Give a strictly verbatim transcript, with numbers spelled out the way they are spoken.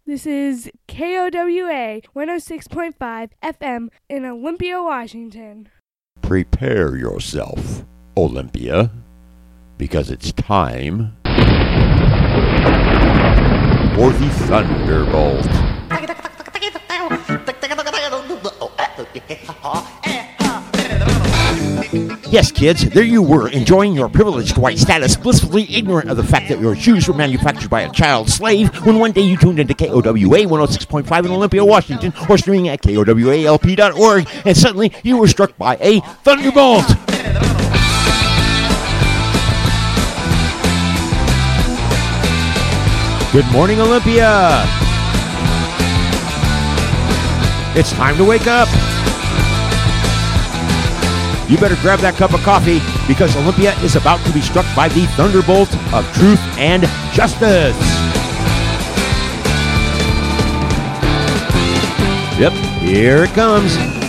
This is K O W A one oh six point five F M in Olympia, Washington. Prepare yourself, Olympia, because it's time for the Thunderbolt. Yes, kids, there you were, enjoying your privileged white status, blissfully ignorant of the fact that your shoes were manufactured by a child slave, when one day you tuned into K O W A one oh six point five in Olympia, Washington, or streaming at K O W A L P dot org, and suddenly you were struck by a thunderbolt. Good morning, Olympia. It's time to wake up. You better grab that cup of coffee because Olympia is about to be struck by the thunderbolt of truth and justice. Yep, here it comes.